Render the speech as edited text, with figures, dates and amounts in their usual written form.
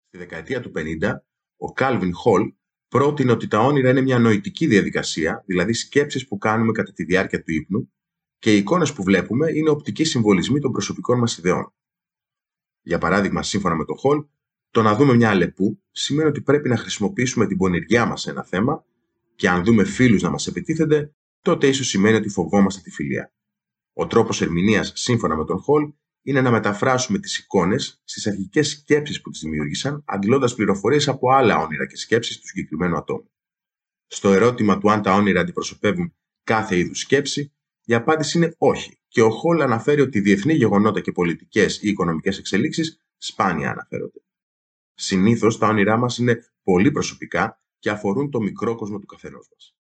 Στη δεκαετία του 50, ο Κάλβιν Χολ πρότεινε ότι τα όνειρα είναι μια νοητική διαδικασία, δηλαδή σκέψεις που κάνουμε κατά τη διάρκεια του ύπνου, και οι εικόνες που βλέπουμε είναι οπτικοί συμβολισμοί των προσωπικών μας ιδεών. Για παράδειγμα, σύμφωνα με τον Χολ, το να δούμε μια αλεπού σημαίνει ότι πρέπει να χρησιμοποιήσουμε την πονηριά μας σε ένα θέμα, και αν δούμε φίλους να μας επιτίθενται, τότε ίσως σημαίνει ότι φοβόμαστε τη φιλία. Ο τρόπος ερμηνείας, σύμφωνα με τον Χολ, είναι να μεταφράσουμε τις εικόνες στις αρχικές σκέψεις που τις δημιούργησαν, αντλώντας πληροφορίες από άλλα όνειρα και σκέψεις του συγκεκριμένου ατόμου. Στο ερώτημα του αν τα όνειρα αντιπροσωπεύουν κάθε είδους σκέψη, η απάντηση είναι όχι, και ο Χολ αναφέρει ότι διεθνή γεγονότα και πολιτικές ή οικονομικές εξελίξεις σπάνια αναφέρονται. Συνήθως τα όνειρά μας είναι πολύ προσωπικά και αφορούν το μικρό κόσμο του καθενός μας.